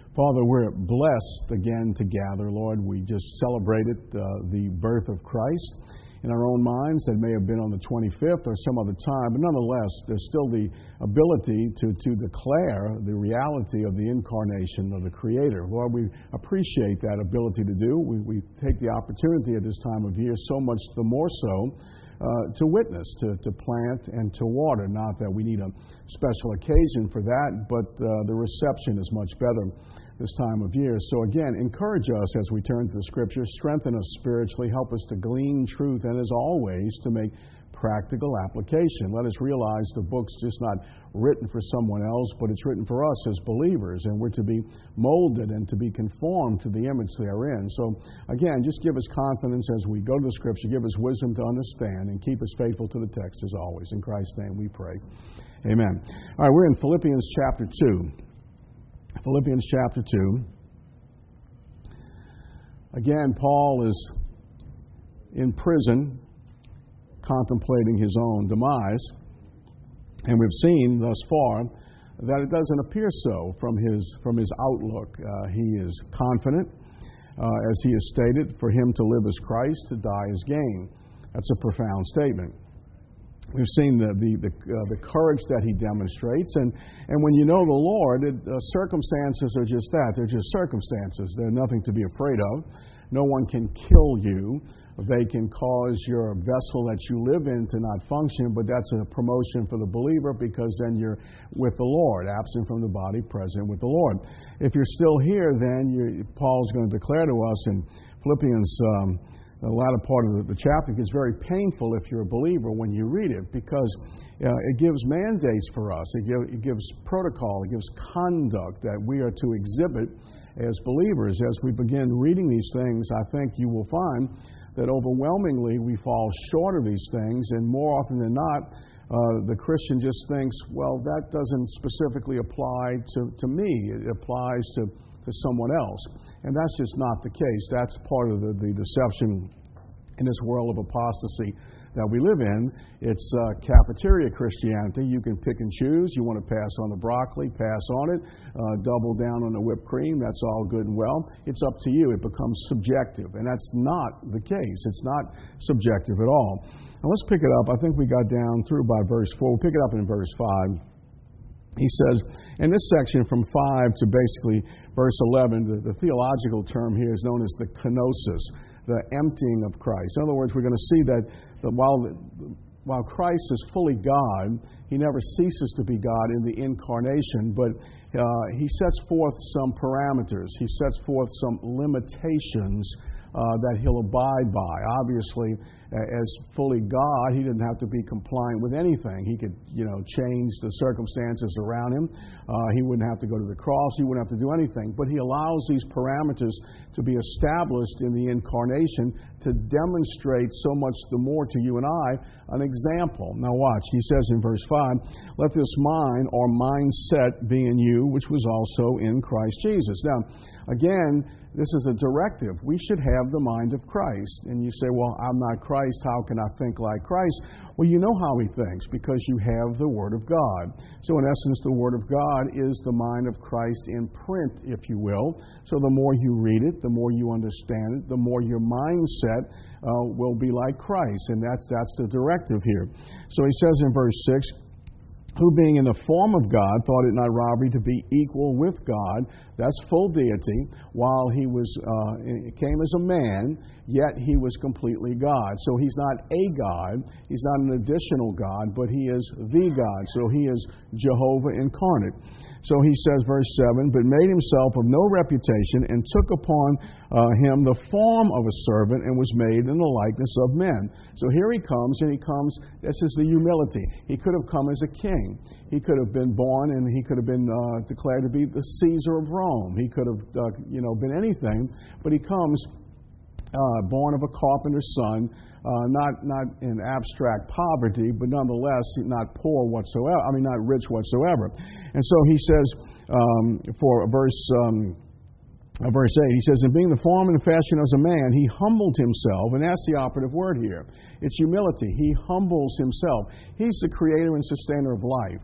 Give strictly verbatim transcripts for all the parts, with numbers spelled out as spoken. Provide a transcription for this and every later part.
Father, we're blessed again to gather, Lord. We just celebrated uh, the birth of Christ in our own minds. That may have been on the twenty-fifth or some other time, but nonetheless, there's still the ability to, to declare the reality of the incarnation of the Creator. Lord, we appreciate that ability to do. We, we take the opportunity at this time of year so much the more so Uh, to witness, to, to plant, and to water. Not that we need a special occasion for that, but uh, the reception is much better this time of year. So again, encourage us as we turn to the Scriptures, strengthen us spiritually, help us to glean truth, and as always, to make practical application. Let us realize the book's just not written for someone else, but it's written for us as believers, and we're to be molded and to be conformed to the image therein. So again, just give us confidence as we go to the Scripture, give us wisdom to understand, and keep us faithful to the text as always. In Christ's name we pray. Amen. All right, we're in Philippians chapter two. Philippians chapter two. Again, Paul is in prison, contemplating his own demise. And we've seen thus far that it doesn't appear so from his from his outlook. Uh, he is confident, uh, as he has stated, for him to live as Christ, to die as gain. That's a profound statement. We've seen the the the, uh, the courage that he demonstrates, and, and when you know the Lord, it, uh, circumstances are just that. They're just circumstances. They're nothing to be afraid of. No one can kill you. They can cause your vessel that you live in to not function, but that's a promotion for the believer, because then you're with the Lord, absent from the body, present with the Lord. If you're still here, then you're, Paul's going to declare to us in Philippians, um, the latter part of the, the chapter gets very painful if you're a believer when you read it, because uh, it gives mandates for us. It, give, it gives protocol. It gives conduct that we are to exhibit as believers. As we begin reading these things, I think you will find that overwhelmingly we fall short of these things, and more often than not, uh, the Christian just thinks, well, that doesn't specifically apply to, to me. It applies to, to someone else. And that's just not the case. That's part of the, the deception in this world of apostasy that we live in. It's uh, cafeteria Christianity. You can pick and choose. You want to pass on the broccoli, pass on it, uh, double down on the whipped cream. That's all good and well. It's up to you. It becomes subjective, and that's not the case. It's not subjective at all. Now let's pick it up. I think we got down through by verse four. We'll pick it up in verse five. He says, in this section from five to basically verse eleven, the, the theological term here is known as the kenosis, the emptying of Christ. In other words, we're going to see that, that while, while Christ is fully God, he never ceases to be God in the incarnation, but uh, he sets forth some parameters. He sets forth some limitations uh, that he'll abide by. Obviously, as fully God, he didn't have to be compliant with anything. He could, you know, change the circumstances around him. Uh, he wouldn't have to go to the cross. He wouldn't have to do anything. But he allows these parameters to be established in the incarnation to demonstrate so much the more to you and I an example. Now watch. He says in verse five, let this mind or mindset be in you, which was also in Christ Jesus. Now, again, this is a directive. We should have the mind of Christ. And you say, well, I'm not Christ. How can I think like Christ? Well, you know how he thinks, because you have the Word of God. So in essence, the Word of God is the mind of Christ in print, if you will. So the more you read it, the more you understand it, the more your mindset uh, will be like Christ. And that's, that's the directive here. So he says in verse six, who being in the form of God thought it not robbery to be equal with God. That's full deity. While he was uh, came as a man, yet he was completely God. So he's not a God. He's not an additional God, but he is the God. So he is Jehovah incarnate. So he says, verse seven, but made himself of no reputation, and took upon uh, him the form of a servant, and was made in the likeness of men. So here he comes, and he comes, this is the humility. He could have come as a king. He could have been born, and he could have been uh, declared to be the Caesar of Rome. He could have, uh, you know, been anything, but he comes Uh, born of a carpenter's son, uh, not not in abstract poverty, but nonetheless not poor whatsoever. I mean, not rich whatsoever. And so he says, um, for verse um, uh, verse eight, he says, "And being the form and fashion as a man, he humbled himself." And that's the operative word here. It's humility. He humbles himself. He's the creator and sustainer of life.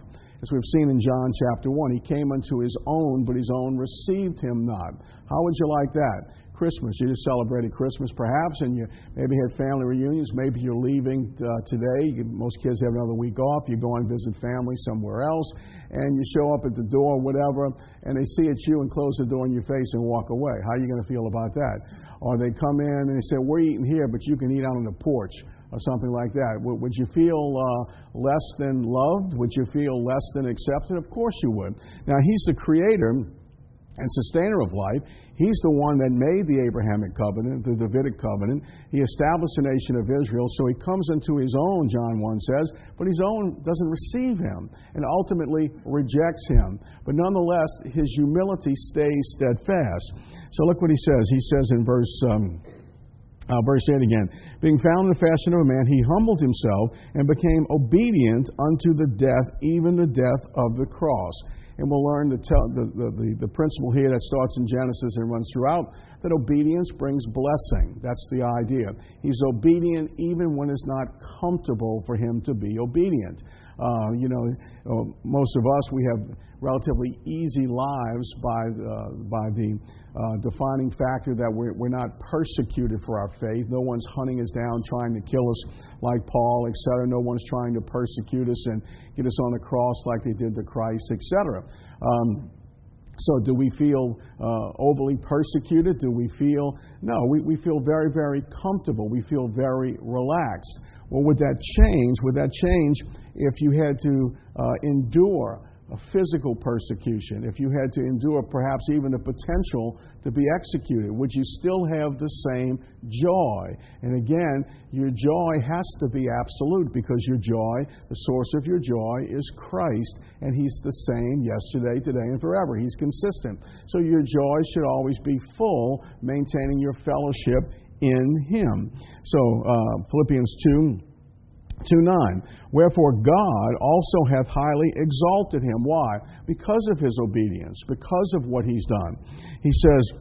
as we've seen in John chapter one. He came unto his own, but his own received him not. How would you like that? Christmas. You just celebrated Christmas perhaps, and you maybe had family reunions. Maybe you're leaving uh, today. You, most kids have another week off. You go and visit family somewhere else, and you show up at the door, whatever, and they see it's you and close the door in your face and walk away. How are you going to feel about that? Or they come in and they say, we're eating here, but you can eat out on the porch, or something like that. Would, would you feel uh, less than loved? Would you feel less than accepted? Of course you would. Now, he's the creator and sustainer of life. He's the one that made the Abrahamic covenant, the Davidic covenant. He established the nation of Israel, so he comes into his own, John one says, but his own doesn't receive him and ultimately rejects him. But nonetheless, his humility stays steadfast. So look what he says. He says in verse um, uh, verse eight again, being found in the fashion of a man, he humbled himself and became obedient unto the death, even the death of the cross. And we'll learn the, tell, the, the, the principle here that starts in Genesis and runs throughout, that obedience brings blessing. That's the idea. He's obedient even when it's not comfortable for him to be obedient. Uh, you know, uh, most of us, we have relatively easy lives by, uh, by the uh, defining factor that we're, we're not persecuted for our faith. No one's hunting us down, trying to kill us like Paul, et cetera. No one's trying to persecute us and get us on the cross like they did to Christ, et cetera. Um, so do we feel uh, overly persecuted? Do we feel? No, we, we feel very, very comfortable. We feel very relaxed. Well, would that change? Would that change if you had to uh, endure a physical persecution, if you had to endure perhaps even the potential to be executed? Would you still have the same joy? And again, your joy has to be absolute, because your joy, the source of your joy, is Christ, and He's the same yesterday, today, and forever. He's consistent. So your joy should always be full, maintaining your fellowship in Him. So uh, Philippians two, two nine. Wherefore God also hath highly exalted him. Why? Because of his obedience, because of what he's done. He says,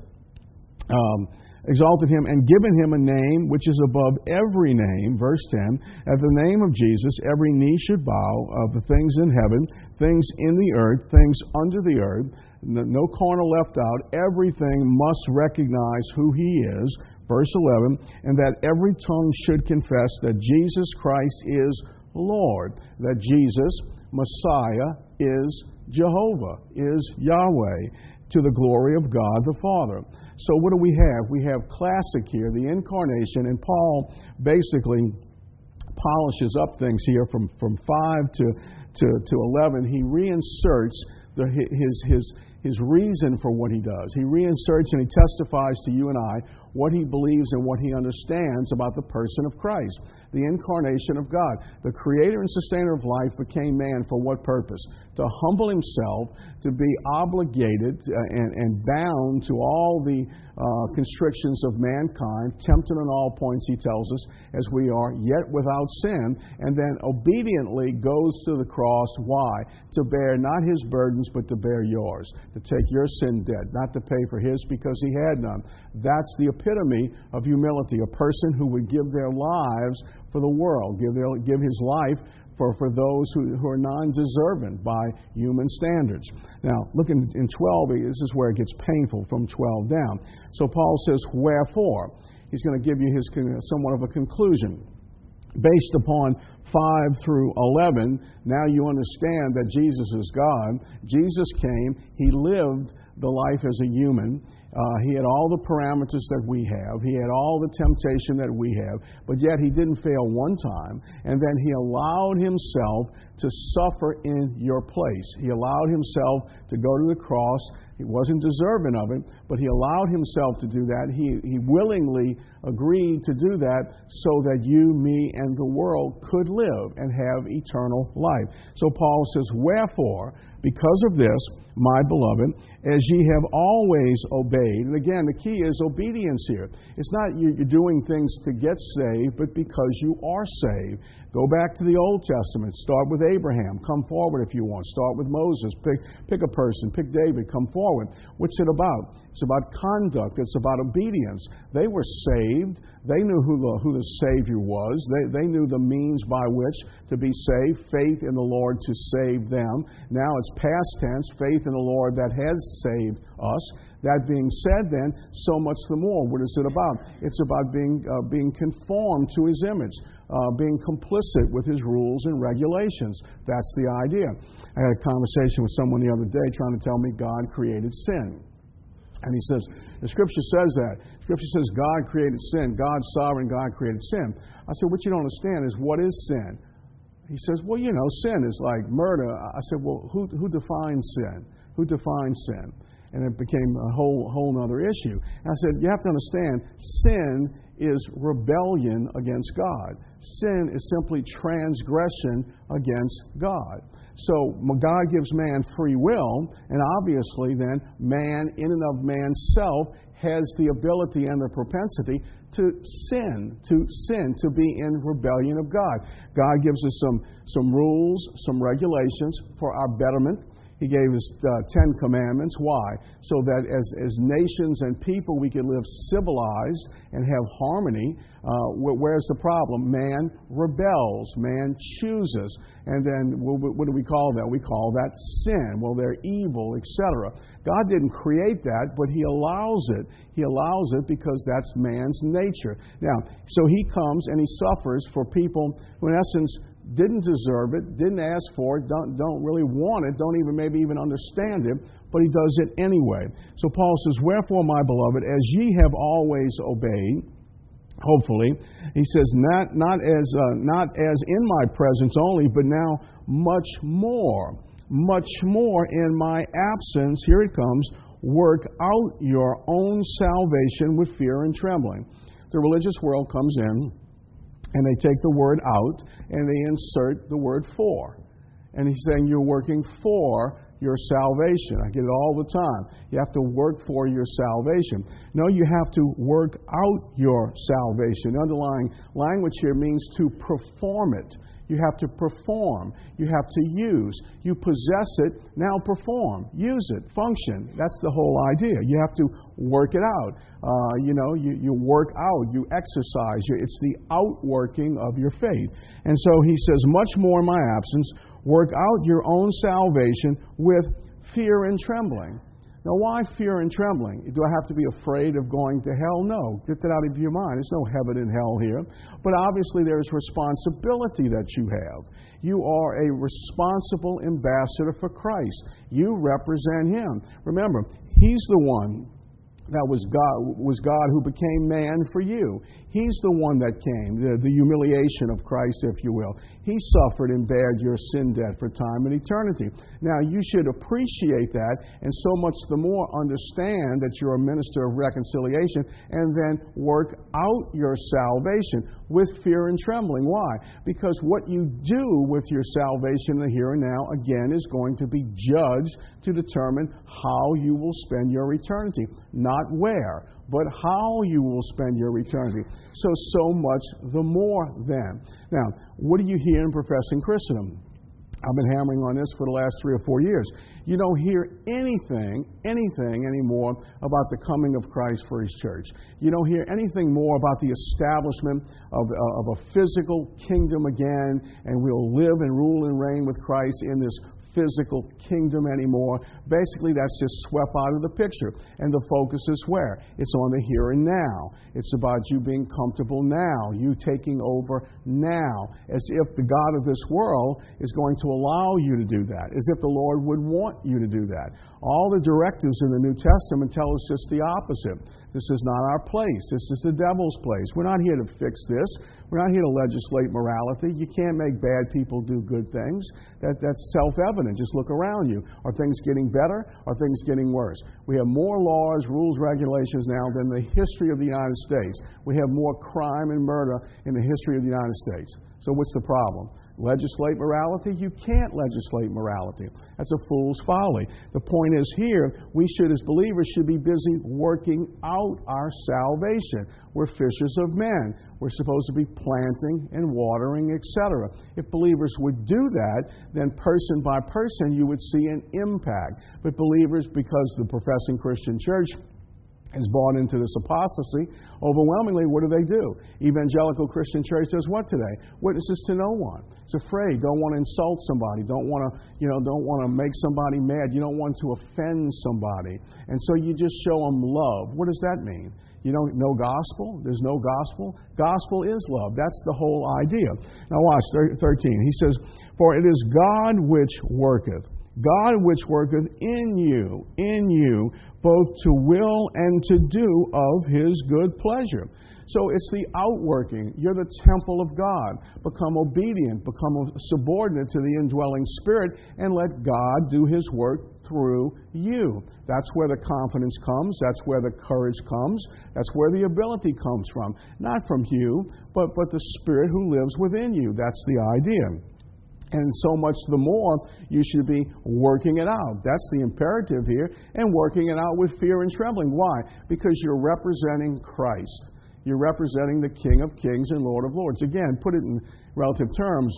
um, exalted him and given him a name which is above every name, verse ten, at the name of Jesus every knee should bow, of the things in heaven, things in the earth, things under the earth, no corner left out. Everything must recognize who he is. Verse eleven, and that every tongue should confess that Jesus Christ is Lord, that Jesus, Messiah, is Jehovah, is Yahweh, to the glory of God the Father. So what do we have? We have classic here, the incarnation, and Paul basically polishes up things here from, from five to, to, to eleven. He reinserts the, his, his, his reason for what he does. He reinserts and he testifies to you and I what he believes and what he understands about the person of Christ, the incarnation of God. The creator and sustainer of life became man for what purpose? To humble himself, to be obligated and, and bound to all the uh, constrictions of mankind, tempted on all points, he tells us, as we are, yet without sin, and then obediently goes to the cross. Why? To bear not his burdens, but to bear yours. To take your sin debt, not to pay for his because he had none. That's the epitome of humility, a person who would give their lives for the world, give their, give his life for, for those who, who are non-deserving by human standards. Now, look in, in twelve, this is where it gets painful from twelve down. So Paul says, wherefore? He's going to give you his somewhat of a conclusion. Based upon five through eleven, now you understand that Jesus is God. Jesus came, He lived the life as a human. Uh, he had all the parameters that we have. He had all the temptation that we have. But yet He didn't fail one time. And then He allowed Himself to suffer in your place. He allowed Himself to go to the cross. He wasn't deserving of it, but He allowed Himself to do that. He, he willingly agreed to do that so that you, me, and the world could live and have eternal life. So Paul says, wherefore, Because of this, my beloved, as ye have always obeyed, and again, the key is obedience here. It's not you, you're doing things to get saved, but because you are saved. Go back to the Old Testament. Start with Abraham. Come forward if you want. Start with Moses. Pick, pick a person. Pick David. Come forward. What's it about? It's about conduct. It's about obedience. They were saved. They knew who the, who the Savior was. They, they knew the means by which to be saved. Faith in the Lord to save them. Now it's past tense. Faith in the Lord that has saved us. That being said, then, so much the more. What is it about? It's about being uh, being conformed to His image, uh, being complicit with His rules and regulations. That's the idea. I had a conversation with someone the other day trying to tell me God created sin. And he says, the Scripture says that. Scripture says God created sin. God's sovereign, God created sin. I said, what you don't understand is, what is sin? He says, well, you know, sin is like murder. I said, well, who, who defines sin? Who defines sin? And it became a whole whole other issue. And I said, you have to understand, sin is rebellion against God. Sin is simply transgression against God. So God gives man free will, and obviously then man, in and of man's self, has the ability and the propensity to sin, to sin, to be in rebellion of God. God gives us some, some rules, some regulations for our betterment. He gave us uh, Ten Commandments. Why? So that as, as nations and people we can live civilized and have harmony. Uh, wh- where's the problem? Man rebels. Man chooses. And then what, what do we call that? We call that sin. Well, they're evil, et cetera. God didn't create that, but He allows it. He allows it because that's man's nature. Now, so He comes and He suffers for people who, in essence, didn't deserve it, didn't ask for it, don't, don't really want it, don't even maybe even understand it, but He does it anyway. So Paul says, wherefore, my beloved, as ye have always obeyed, hopefully, he says, not not as uh, not as in my presence only, but now much more, much more in my absence, here it comes, work out your own salvation with fear and trembling. The religious world comes in, and they take the word out, and they insert the word for. And he's saying you're working for your salvation. I get it all the time. You have to work for your salvation. No, you have to work out your salvation. The underlying language here means to perform it. You have to perform. You have to use. You possess it, now perform. Use it. Function. That's the whole idea. You have to work it out. Uh, you know, you, you work out. You exercise. It's the outworking of your faith. And so he says, much more in my absence, work out your own salvation with fear and trembling. Now, why fear and trembling? Do I have to be afraid of going to hell? No. Get that out of your mind. There's no heaven and hell here. But obviously there's responsibility that you have. You are a responsible ambassador for Christ. You represent Him. Remember, He's the one that was God, was God who became man for you. He's the one that came, the, the humiliation of Christ, if you will. He suffered and bared your sin debt for time and eternity. Now, you should appreciate that and so much the more understand that you're a minister of reconciliation and then work out your salvation with fear and trembling. Why? Because what you do with your salvation in the here and now, again, is going to be judged to determine how you will spend your eternity. Not where, but how you will spend your eternity. So, so much the more then. Now, what do you hear in professing Christendom? I've been hammering on this for the last three or four years. You don't hear anything, anything anymore about the coming of Christ for His church. You don't hear anything more about the establishment of, uh, of a physical kingdom again, and we'll live and rule and reign with Christ in this physical kingdom anymore. Basically, that's just swept out of the picture. And the focus is where? It's on the here and now. It's about you being comfortable now, you taking over now, as if the God of this world is going to allow you to do that, as if the Lord would want you to do that. All the directives in the New Testament tell us just the opposite. This is not our place. This is the devil's place. We're not here to fix this. We're not here to legislate morality. You can't make bad people do good things. That, that's self-evident. Just look around you. Are things getting better? Are things getting worse? We have more laws, rules, regulations now than the history of the United States. We have more crime and murder in the history of the United States. So what's the problem? Legislate morality? You can't legislate morality. That's a fool's folly. The point is here, we should, as believers, should be busy working out our salvation. We're fishers of men. We're supposed to be planting and watering, et cetera. If believers would do that, then person by person you would see an impact. But believers, because the professing Christian church is bought into this apostasy, overwhelmingly, what do they do? Evangelical Christian church does what today? Witnesses to no one. It's afraid, don't want to insult somebody, don't want to, you know, don't want to make somebody mad. You don't want to offend somebody. And so you just show them love. What does that mean? You know, no gospel? There's no gospel? Gospel is love. That's the whole idea. Now watch, thirteen. He says, for it is God which worketh. God which worketh in you, in you, both to will and to do of His good pleasure. So it's the outworking. You're the temple of God. Become obedient, become subordinate to the indwelling Spirit, and let God do His work through you. That's where the confidence comes. That's where the courage comes. That's where the ability comes from. Not from you, but, but the Spirit who lives within you. That's the idea. And so much the more you should be working it out. That's the imperative here. And working it out with fear and trembling. Why? Because you're representing Christ. You're representing the King of Kings and Lord of Lords. Again, put it in relative terms.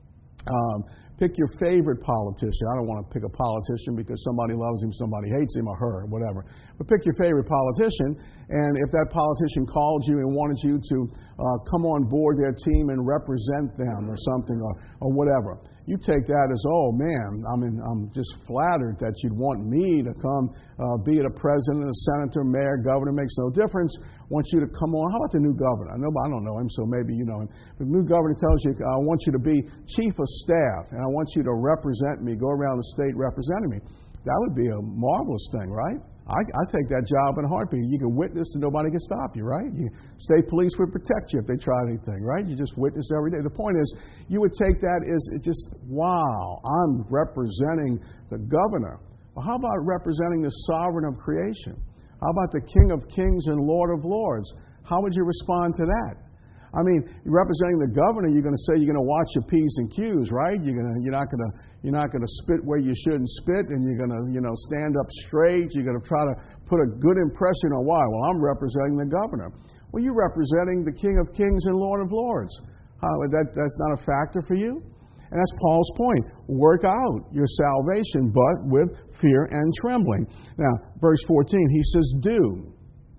Um, pick your favorite politician. I don't want to pick a politician because somebody loves him, somebody hates him, or her, or whatever. But pick your favorite politician, and if that politician called you and wanted you to uh, come on board their team and represent them or something, or, or whatever, you take that as, oh man, I mean, I'm just flattered that you'd want me to come, uh, be it a president, a senator, mayor, governor, makes no difference. Want you to come on. How about the new governor? I know, I don't know him, so maybe you know him. The new governor tells you, I want you to be chief of staff, and I want you to represent me, go around the state representing me. That would be a marvelous thing, right? I, I take that job in a heartbeat. You can witness and nobody can stop you, right? You, state police would protect you if they tried anything, right? You just witness every day. The point is, you would take that as it just, wow, I'm representing the governor. Well, how about representing the sovereign of creation? How about the King of Kings and Lord of Lords? How would you respond to that? I mean, representing the governor, you're going to say you're going to watch your P's and Q's, right? You're going to, you're not going to, you're not going to spit where you shouldn't spit, and you're going to, you know, stand up straight. You're going to try to put a good impression on why. Well, I'm representing the governor. Well, you're representing the King of Kings and Lord of Lords. How, that, that's not a factor for you? And that's Paul's point. Work out your salvation, but with fear and trembling. Now, verse fourteen, he says, do.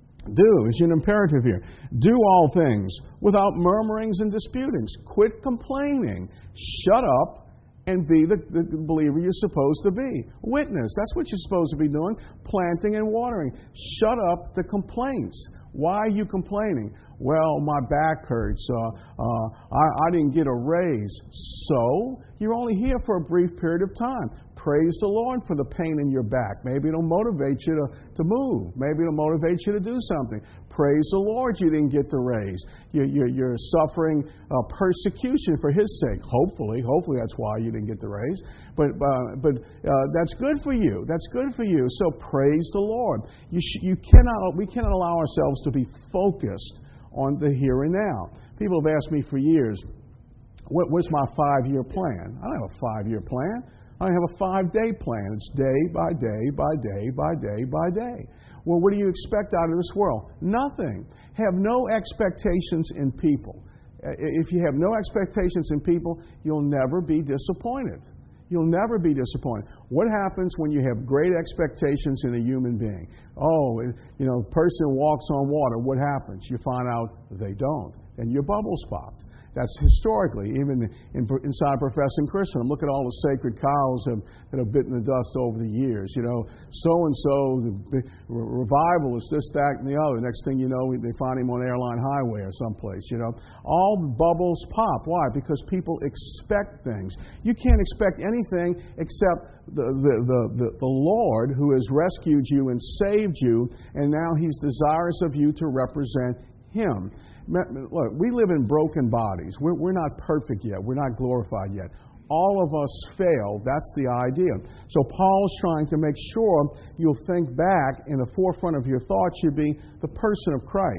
Do is an imperative here. Do all things without murmurings and disputings. Quit complaining. Shut up and be the, the believer you're supposed to be. Witness. That's what you're supposed to be doing. Planting and watering. Shut up the complaints. Why are you complaining? Well, my back hurts. Uh, uh, I, I didn't get a raise. So, you're only here for a brief period of time. Praise the Lord for the pain in your back. Maybe it'll motivate you to, to move. Maybe it'll motivate you to do something. Praise the Lord you didn't get the raise. You're, you're, you're suffering uh, persecution for His sake. Hopefully. Hopefully that's why you didn't get the raise. But uh, but uh, that's good for you. That's good for you. So praise the Lord. You sh- you cannot. We cannot allow ourselves to be focused on the here and now. People have asked me for years, what, what's my five-year plan? I don't have a five-year plan. I have a five-day plan. It's day by day by day by day by day. Well, what do you expect out of this world? Nothing. Have no expectations in people. If you have no expectations in people, you'll never be disappointed. You'll never be disappointed. What happens when you have great expectations in a human being? Oh, you know, a person walks on water. What happens? You find out they don't, and your bubble's popped. That's historically, even in, inside professing Christian. Look at all the sacred cows have, that have bitten the dust over the years. You know, so-and-so, the, the revival is this, that, and the other. Next thing you know, they find him on Airline Highway or someplace, you know. All bubbles pop. Why? Because people expect things. You can't expect anything except the, the, the, the, the Lord who has rescued you and saved you, and now He's desirous of you to represent Him. Look, we live in broken bodies. We're, we're not perfect yet. We're not glorified yet. All of us fail. That's the idea. So Paul's trying to make sure you'll think back, in the forefront of your thoughts should be the person of Christ.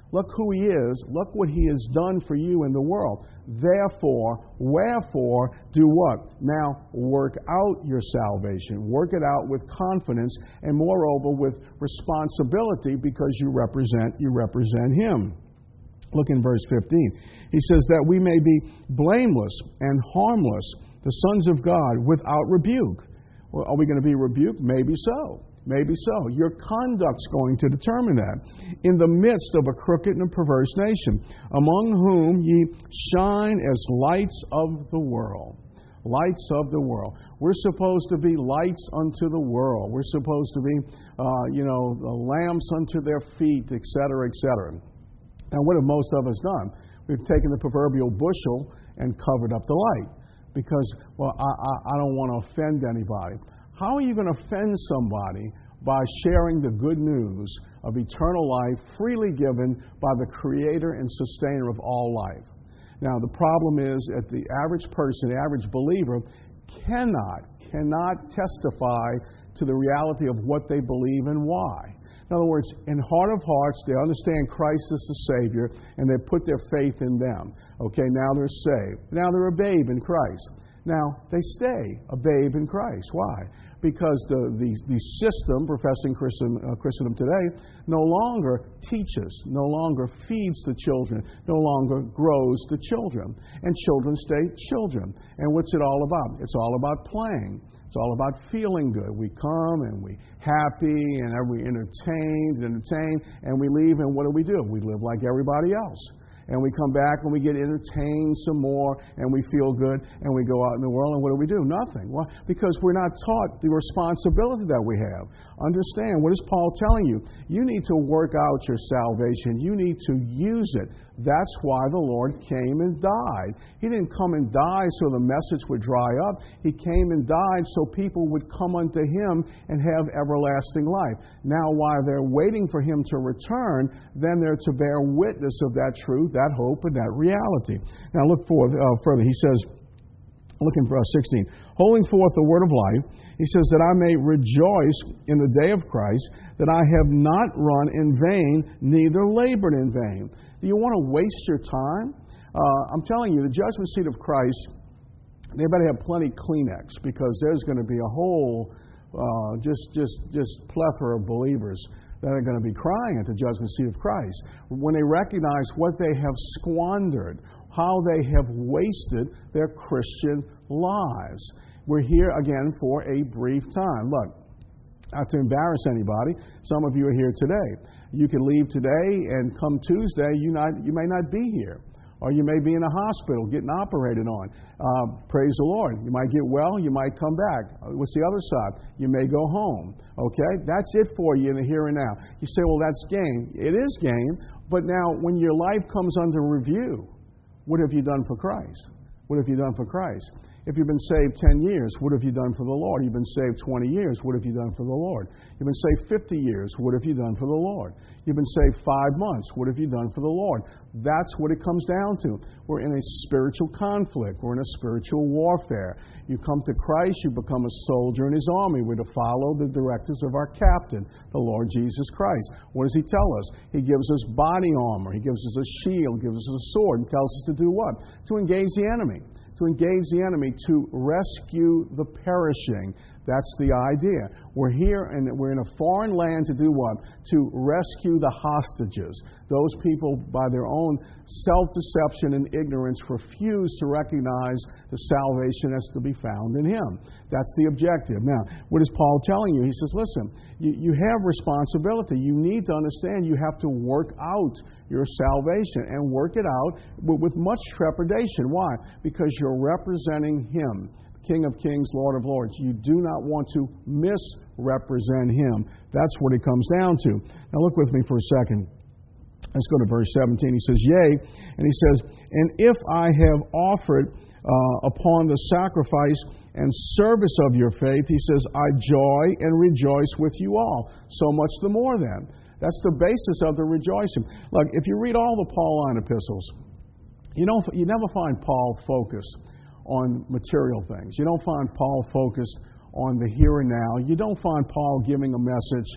Look who He is. Look what He has done for you in the world. Therefore, wherefore, do what? Now, work out your salvation. Work it out with confidence and moreover with responsibility because you represent, you represent Him. Look in verse fifteen. He says that we may be blameless and harmless, the sons of God, without rebuke. Well, are we going to be rebuked? Maybe so. Maybe so. Your conduct's going to determine that. In the midst of a crooked and perverse nation, among whom ye shine as lights of the world. Lights of the world. We're supposed to be lights unto the world. We're supposed to be, uh, you know, lamps unto their feet, et cetera, et cetera. Now, what have most of us done? We've taken the proverbial bushel and covered up the light because, well, I, I, I don't want to offend anybody. How are you going to offend somebody by sharing the good news of eternal life freely given by the Creator and Sustainer of all life? Now, the problem is that the average person, the average believer, cannot, cannot testify to the reality of what they believe and why. In other words, in heart of hearts, they understand Christ is the Savior, and they put their faith in them. Okay, now they're saved. Now they're a babe in Christ. Now, they stay a babe in Christ. Why? Because the, the, the system, professing Christen, uh, Christendom today, no longer teaches, no longer feeds the children, no longer grows the children. And children stay children. And what's it all about? It's all about playing. It's all about feeling good. We come and we happy and we entertained and entertained, and we leave, and what do we do? We live like everybody else. And we come back and we get entertained some more and we feel good and we go out in the world and what do we do? Nothing. Well, because we're not taught the responsibility that we have. Understand, what is Paul telling you? You need to work out your salvation. You need to use it. That's why the Lord came and died. He didn't come and die so the message would dry up. He came and died so people would come unto Him and have everlasting life. Now, while they're waiting for Him to return, then they're to bear witness of that truth, that hope, and that reality. Now, look forward, uh, further. He says, look in verse sixteen, holding forth the word of life, he says that I may rejoice in the day of Christ, that I have not run in vain, neither labored in vain. Do you want to waste your time? Uh, I'm telling you, the judgment seat of Christ, they better have plenty Kleenex because there's going to be a whole uh, just just just plethora of believers that are going to be crying at the judgment seat of Christ when they recognize what they have squandered, how they have wasted their Christian lives. We're here again for a brief time. Look, not to embarrass anybody, some of you are here today. You can leave today and come Tuesday, you not you may not be here. Or you may be in a hospital getting operated on. Uh, praise the Lord. You might get well, you might come back. What's the other side? You may go home. Okay? That's it for you in the here and now. You say, well, that's gain. It is gain, but now when your life comes under review, what have you done for Christ? What have you done for Christ? If you've been saved ten years, what have you done for the Lord? You've been saved twenty years, what have you done for the Lord? You've been saved fifty years, what have you done for the Lord? You've been saved five months, what have you done for the Lord? That's what it comes down to. We're in a spiritual conflict. We're in a spiritual warfare. You come to Christ, you become a soldier in His army. We're to follow the directives of our captain, the Lord Jesus Christ. What does He tell us? He gives us body armor. He gives us a shield, gives us a sword, and tells us to do what? To engage the enemy. To engage the enemy, to rescue the perishing. That's the idea. We're here and we're in a foreign land to do what? To rescue the hostages. Those people, by their own self-deception and ignorance, refuse to recognize the salvation that's to be found in Him. That's the objective. Now, what is Paul telling you? He says, listen, you, you have responsibility. You need to understand you have to work out your salvation and work it out with much trepidation. Why? Because you're representing Him, King of Kings, Lord of Lords. You do not want to misrepresent Him. That's what it comes down to. Now look with me for a second. Let's go to verse seventeen. He says, yea, and he says, and if I have offered uh, upon the sacrifice and service of your faith, he says, I joy and rejoice with you all. So much the more then. That's the basis of the rejoicing. Look, if you read all the Pauline epistles, you don't, you never find Paul focused on material things. You don't find Paul focused on the here and now. You don't find Paul giving a message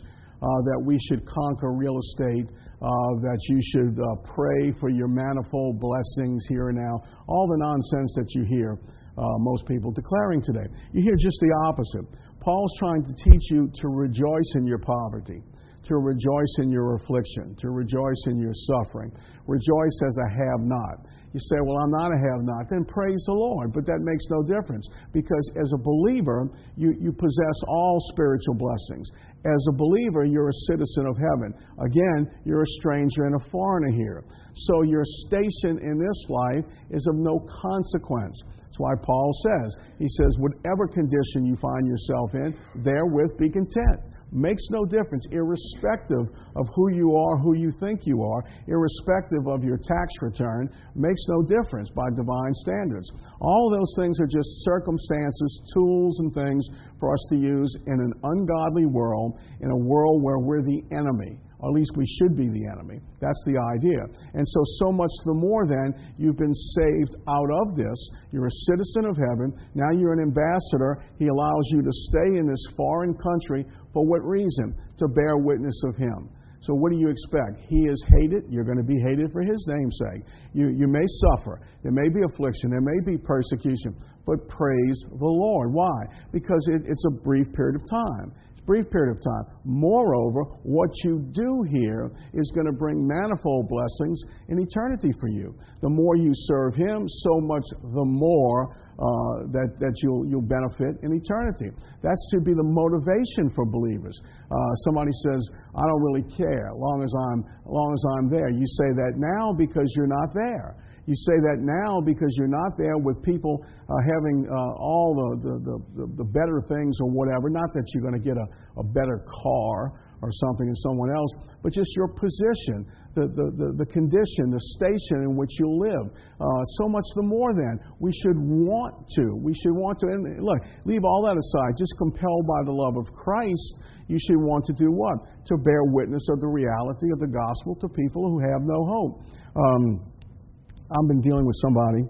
uh, that we should conquer real estate, uh, that you should uh, pray for your manifold blessings here and now. All the nonsense that you hear uh, most people declaring today. You hear just the opposite. Paul's trying to teach you to rejoice in your poverty, to rejoice in your affliction, to rejoice in your suffering. Rejoice as a have-not. You say, well, I'm not a have-not. Then praise the Lord. But that makes no difference, because as a believer, you, you possess all spiritual blessings. As a believer, you're a citizen of heaven. Again, you're a stranger and a foreigner here. So your station in this life is of no consequence. That's why Paul says, he says, whatever condition you find yourself in, therewith be content. Makes no difference, irrespective of who you are, who you think you are, irrespective of your tax return, makes no difference by divine standards. All those things are just circumstances, tools, and things for us to use in an ungodly world, in a world where we're the enemy. Or at least we should be the enemy. That's the idea. And so, so much the more then, you've been saved out of this. You're a citizen of heaven. Now you're an ambassador. He allows you to stay in this foreign country. For what reason? To bear witness of Him. So what do you expect? He is hated. You're going to be hated for His name's sake. You, you may suffer. There may be affliction. There may be persecution. But praise the Lord. Why? Because it, it's a brief period of time. Brief period of time. Moreover, what you do here is going to bring manifold blessings in eternity for you. The more you serve Him, so much the more uh, that that you'll you'll benefit in eternity. That should be the motivation for believers. Uh, somebody says, "I don't really care, as long as I'm as long as I'm there." You say that now because you're not there. You say that now because you're not there with people uh, having uh, all the, the, the, the better things or whatever. Not that you're going to get a, a better car or something than someone else, but just your position, the, the, the, the condition, the station in which you live. Uh, so much the more then, we should want to. We should want to. And look, leave all that aside. Just compelled by the love of Christ, you should want to do what? To bear witness of the reality of the gospel to people who have no hope. Um, I've been dealing with somebody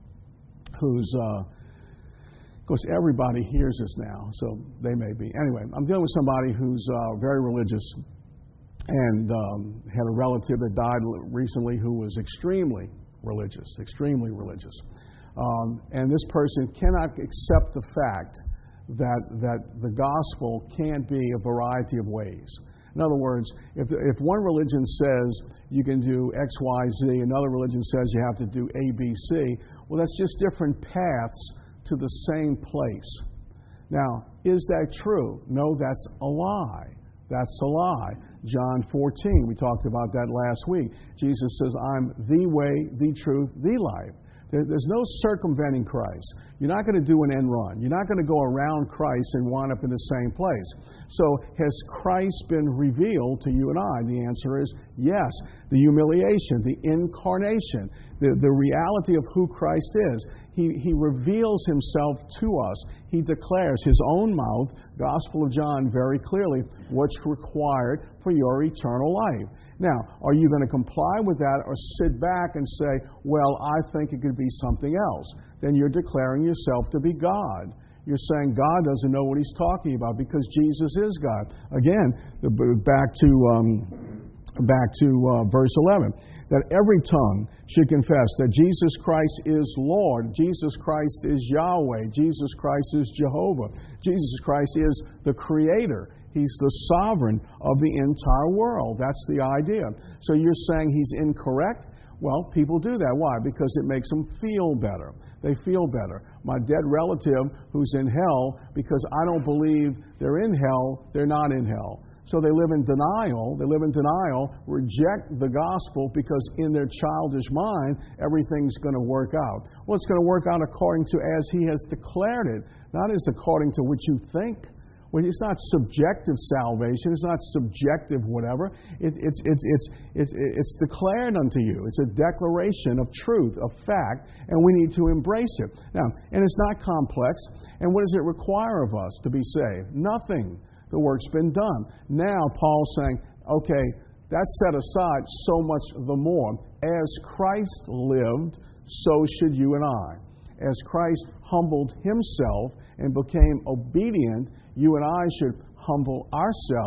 who's, uh, of course, everybody hears this now, so they may be. Anyway, I'm dealing with somebody who's uh, very religious and um, had a relative that died recently who was extremely religious, extremely religious. Um, and this person cannot accept the fact that that the gospel can't be a variety of ways. In other words, if if one religion says you can do X, Y, Z, another religion says you have to do A, B, C, well, that's just different paths to the same place. Now, is that true? No, that's a lie. That's a lie. John fourteen, we talked about that last week. Jesus says, I'm the way, the truth, the life. There's no circumventing Christ. You're not going to do an end run. You're not going to go around Christ and wind up in the same place. So has Christ been revealed to you and I? The answer is yes. The humiliation, the incarnation, the, the reality of who Christ is. He, he reveals Himself to us. He declares His own mouth, Gospel of John, very clearly what's required for your eternal life. Now, are you going to comply with that or sit back and say, well, I think it could be something else? Then you're declaring yourself to be God. You're saying God doesn't know what He's talking about because Jesus is God. Again, back to um, back to uh, verse eleven, that every tongue should confess that Jesus Christ is Lord, Jesus Christ is Yahweh, Jesus Christ is Jehovah, Jesus Christ is the Creator. He's the sovereign of the entire world. That's the idea. So you're saying He's incorrect? Well, people do that. Why? Because it makes them feel better. They feel better. My dead relative who's in hell, because I don't believe they're in hell, they're not in hell. So they live in denial. They live in denial, reject the gospel because in their childish mind, everything's going to work out. Well, it's going to work out according to as He has declared it, not as according to what you think. Well, it's not subjective salvation. It's not subjective whatever. It, it's, it's, it's, it's, it's declared unto you. It's a declaration of truth, of fact, and we need to embrace it. Now, and it's not complex. And what does it require of us to be saved? Nothing. The work's been done. Now, Paul's saying, okay, that's set aside so much the more. As Christ lived, so should you and I. As Christ humbled Himself and became obedient, you and I should humble ourselves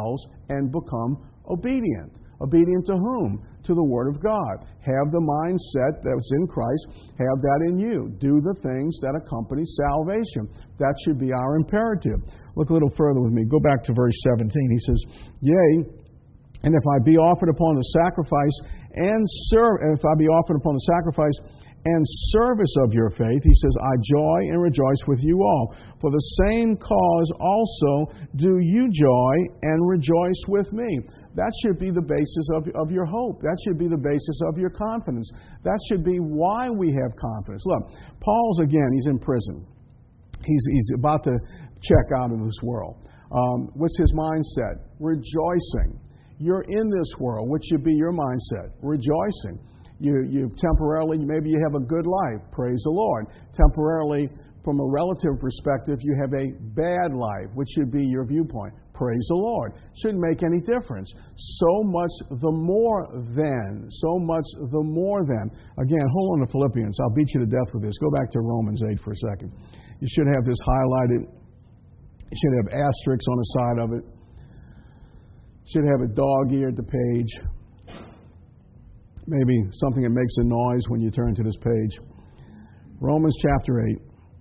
and become obedient. Obedient to whom? To the Word of God. Have the mindset that's in Christ. Have that in you. Do the things that accompany salvation. That should be our imperative. Look a little further with me. Go back to verse seventeen. He says, Yea, and if I be offered upon the sacrifice and serve, and if I be offered upon the sacrifice and service of your faith, he says, I joy and rejoice with you all. For the same cause also do you joy and rejoice with me. That should be the basis of, of your hope. That should be the basis of your confidence. That should be why we have confidence. Look, Paul's, again, he's in prison. He's, he's about to check out of this world. Um, what's his mindset? Rejoicing. You're in this world. What should be your mindset? Rejoicing. You, you temporarily, maybe you have a good life. Praise the Lord. Temporarily, from a relative perspective, you have a bad life. Which should be your viewpoint? Praise the Lord. Shouldn't make any difference. So much the more then. So much the more then. Again, hold on to Philippians. I'll beat you to death with this. Go back to Romans eight for a second. You should have this highlighted. You should have asterisks on the side of it. You should have a dog ear at the page. Maybe something that makes a noise when you turn to this page. Romans chapter eight.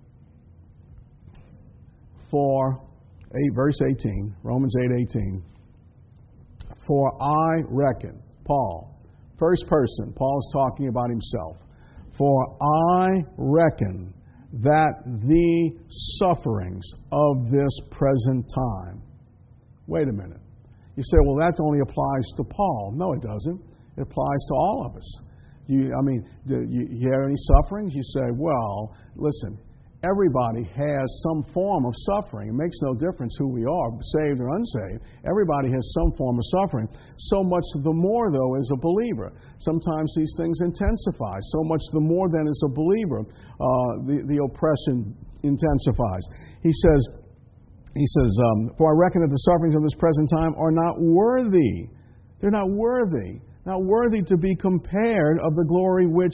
For eight, verse eighteen. Romans eight eighteen. For I reckon, Paul, first person, Paul's talking about himself. For I reckon that the sufferings of this present time. Wait a minute. You say, well, that only applies to Paul. No, it doesn't. It applies to all of us. You, I mean, do you, you have any sufferings? You say, well, listen, everybody has some form of suffering. It makes no difference who we are, saved or unsaved. Everybody has some form of suffering. So much the more, though, as a believer. Sometimes these things intensify. So much the more, then, as a believer, uh, the, the oppression intensifies. He says, he says, um, for I reckon that the sufferings of this present time are not worthy. They're not worthy. Not worthy to be compared of the glory which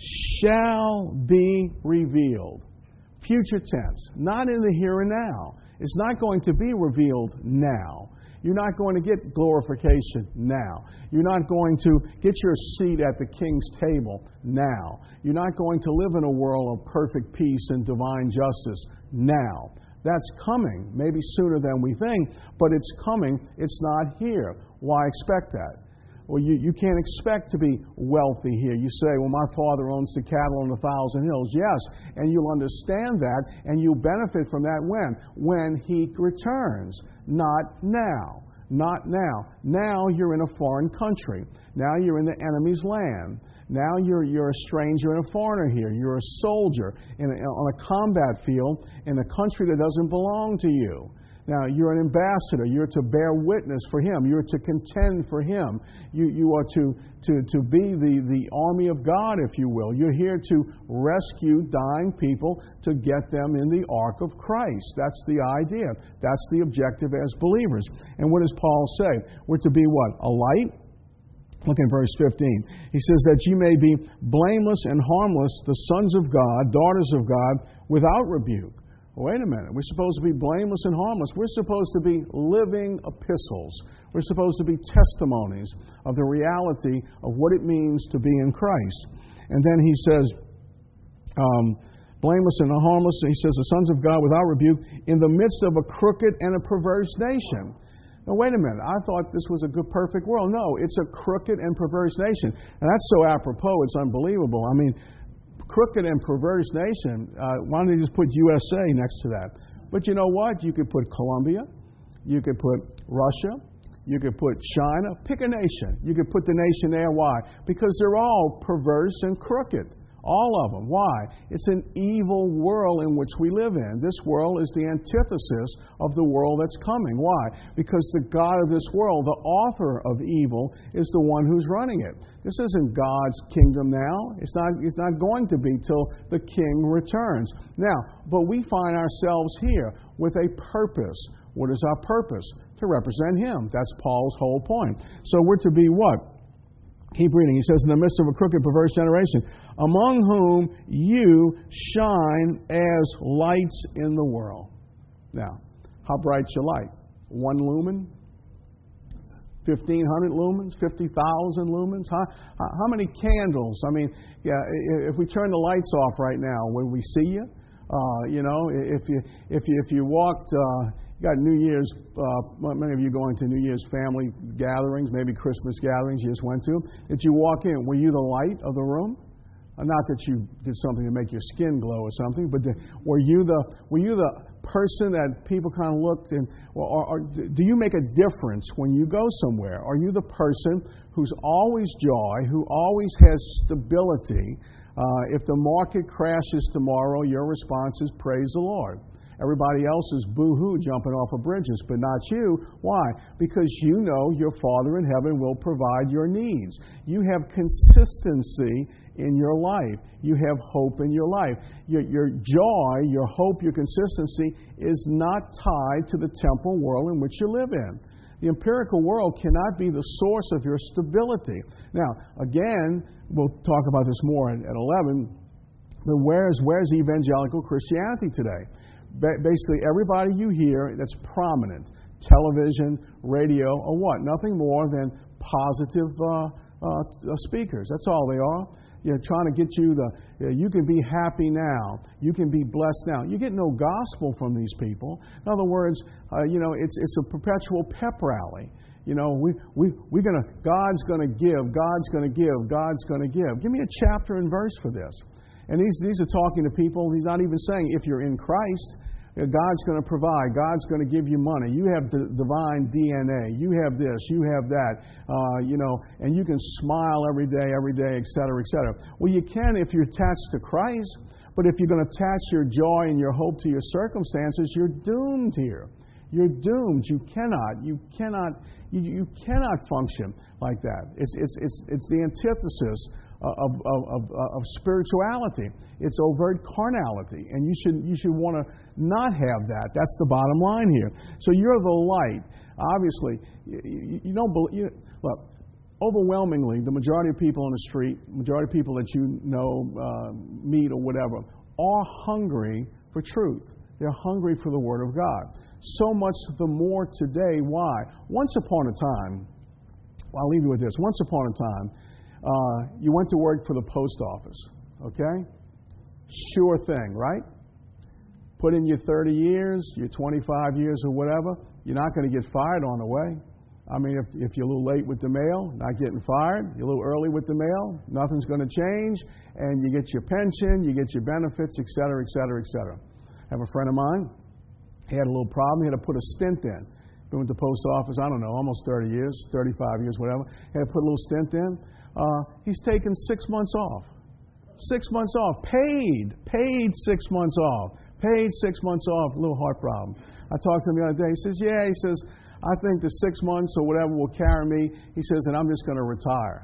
shall be revealed. Future tense, not in the here and now. It's not going to be revealed now. You're not going to get glorification now. You're not going to get your seat at the King's table now. You're not going to live in a world of perfect peace and divine justice now. That's coming, maybe sooner than we think, but it's coming. It's not here. Why expect that? Well, you, you can't expect to be wealthy here. You say, well, my father owns the cattle on a thousand hills. Yes, and you'll understand that, and you'll benefit from that when? When he returns, not now. Not now. Now you're in a foreign country. Now you're in the enemy's land. Now you're, you're a stranger and a foreigner here. You're a soldier in a, on a combat field in a country that doesn't belong to you. Now, you're an ambassador. You're to bear witness for him. You're to contend for him. You, you are to, to, to be the, the army of God, if you will. You're here to rescue dying people to get them in the ark of Christ. That's the idea. That's the objective as believers. And what does Paul say? We're to be what? A light? Look in verse fifteen. He says that you may be blameless and harmless, the sons of God, daughters of God, without rebuke. Wait a minute. We're supposed to be blameless and harmless. We're supposed to be living epistles. We're supposed to be testimonies of the reality of what it means to be in Christ. And then he says, um, blameless and harmless, he says, the sons of God without rebuke, in the midst of a crooked and a perverse nation. Now, wait a minute. I thought this was a good, perfect world. No, it's a crooked and perverse nation. And that's so apropos, it's unbelievable. I mean, crooked and perverse nation, uh, why don't they just put U S A next to that? But you know what? You could put Colombia. You could put Russia. You could put China. Pick a nation. You could put the nation there. Why? Because they're all perverse and crooked. All of them. Why? It's an evil world in which we live in. This world is the antithesis of the world that's coming. Why? Because the God of this world, the author of evil, is the one who's running it. This isn't God's kingdom now. It's not, it's not going to be till the King returns. Now, but we find ourselves here with a purpose. What is our purpose? To represent Him. That's Paul's whole point. So we're to be what? Keep reading. He says, in the midst of a crooked, perverse generation, among whom you shine as lights in the world. Now, how bright's your light? One lumen? fifteen hundred lumens, fifty thousand lumens? How, how many candles? I mean, yeah, if we turn the lights off right now, will we see you? Uh, you know, if you if you if you walked, uh, you got New Year's. Uh, many of you going to New Year's family gatherings, maybe Christmas gatherings you just went to. Did you walk in? Were you the light of the room? Uh, not that you did something to make your skin glow or something, but the, were you the were you the person that people kind of looked and, or, or, or do you make a difference when you go somewhere? Are you the person who's always joy, who always has stability? Uh, if the market crashes tomorrow, your response is praise the Lord. Everybody else is boo-hoo jumping off of bridges, but not you. Why? Because you know your Father in heaven will provide your needs. You have consistency in your life. You have hope in your life. Your, your joy, your hope, your consistency is not tied to the temporal world in which you live in. The empirical world cannot be the source of your stability. Now, again, we'll talk about this more at, at eleven, but where's, where's evangelical Christianity today? Basically, everybody you hear that's prominent, television, radio, or what? Nothing more than positive uh, uh, speakers. That's all they are. You're trying to get you the, uh, you can be happy now. You can be blessed now. You get no gospel from these people. In other words, uh, you know, it's it's a perpetual pep rally. You know, we, we, we're going to, God's going to give, God's going to give, God's going to give. Give me a chapter and verse for this. And these, these are talking to people, he's not even saying if you're in Christ, God's going to provide, God's going to give you money. You have the divine D N A. You have this, you have that, uh, you know, and you can smile every day, every day, et cetera, et cetera. Well, you can if you're attached to Christ, but if you're going to attach your joy and your hope to your circumstances, you're doomed here. You're doomed. You cannot, you cannot, you, you cannot function like that. It's, it's, it's, it's the antithesis Of, of, of, of spirituality. It's overt carnality, and you should you should want to not have that. That's the bottom line here. So you're the light. Obviously, you, you don't believe. You, look, overwhelmingly, the majority of people on the street, majority of people that you know, uh, meet or whatever, are hungry for truth. They're hungry for the Word of God. So much the more today. Why? Once upon a time, well, I'll leave you with this. Once upon a time. Uh, you went to work for the post office, okay? Sure thing, right? Put in your thirty years, your twenty-five years or whatever, you're not going to get fired on the way. I mean, if, if you're a little late with the mail, not getting fired. You're a little early with the mail, nothing's going to change, and you get your pension, you get your benefits, et cetera, et cetera, et cetera. I have a friend of mine, he had a little problem, he had to put a stint in. Been with the post office, I don't know, almost thirty years, thirty-five years, whatever. He had to put a little stint in. Uh, he's taken six months off. Six months off. Paid. Paid six months off. Paid six months off. A little heart problem. I talked to him the other day. He says, yeah, he says, I think the six months or whatever will carry me. He says, and I'm just going to retire.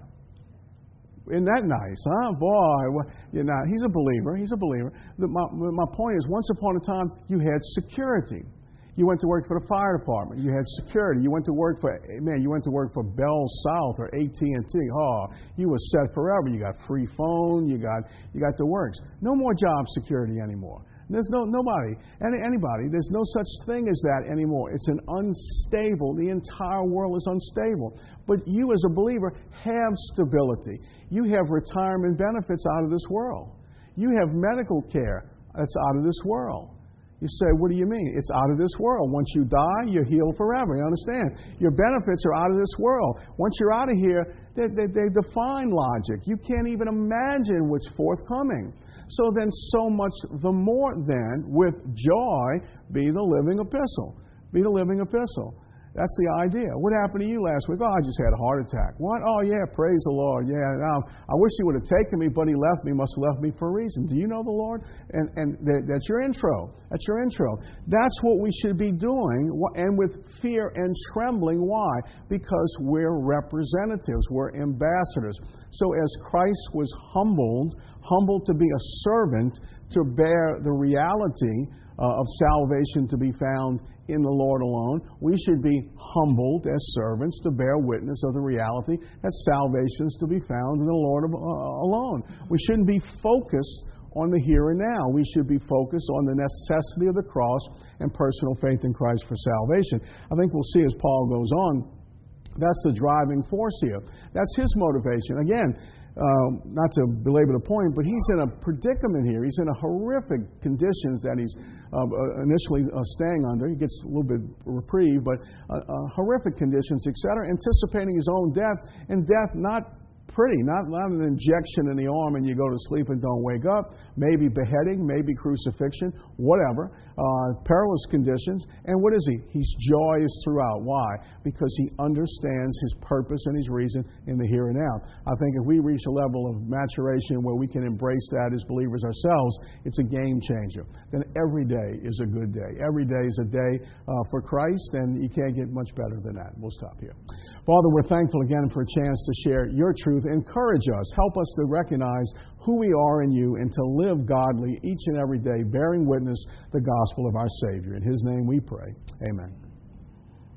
Isn't that nice, huh? Boy, you know, he's a believer. He's a believer. My, my point is, once upon a time, you had security. You went to work for the fire department. You had security. You went to work for, man, you went to work for Bell South or A T and T. Oh, you were set forever. You got free phone. You got you got the works. No more job security anymore. There's no nobody, any, anybody. There's no such thing as that anymore. It's an unstable. The entire world is unstable. But you, as a believer, have stability. You have retirement benefits out of this world. You have medical care that's out of this world. You say, what do you mean? It's out of this world. Once you die, you're healed forever. You understand? Your benefits are out of this world. Once you're out of here, they, they, they define logic. You can't even imagine what's forthcoming. So then, so much the more then, with joy, be the living epistle. Be the living epistle. That's the idea. What happened to you last week? Oh, I just had a heart attack. What? Oh, yeah, praise the Lord. Yeah, now, I wish he would have taken me, but he left me. Must have left me for a reason. Do you know the Lord? And, and that, that's your intro. That's your intro. That's what we should be doing, and with fear and trembling. Why? Because we're representatives. We're ambassadors. So as Christ was humbled, humbled to be a servant, to bear the reality uh, of salvation to be found in the Lord alone, we should be humbled as servants to bear witness of the reality that salvation is to be found in the Lord alone. We shouldn't be focused on the here and now. We should be focused on the necessity of the cross and personal faith in Christ for salvation. I think we'll see as Paul goes on That's the driving force here. That's his motivation. Again, um, not to belabor the point, but he's in a predicament here. He's in a horrific conditions that he's uh, initially uh, staying under. He gets a little bit reprieve, but uh, uh, horrific conditions, et cetera, anticipating his own death, and death not pretty, not, not an injection in the arm and you go to sleep and don't wake up, maybe beheading, maybe crucifixion, whatever, uh, perilous conditions. And what is he? He's joyous throughout. Why? Because he understands his purpose and his reason in the here and now. I think if we reach a level of maturation where we can embrace that as believers ourselves, it's a game changer. Then every day is a good day. Every day is a day uh, for Christ, and you can't get much better than that. We'll stop here. Father, we're thankful again for a chance to share your truth. Encourage us. Help us to recognize who we are in you and to live godly each and every day, bearing witness the gospel of our Savior. In his name we pray. Amen.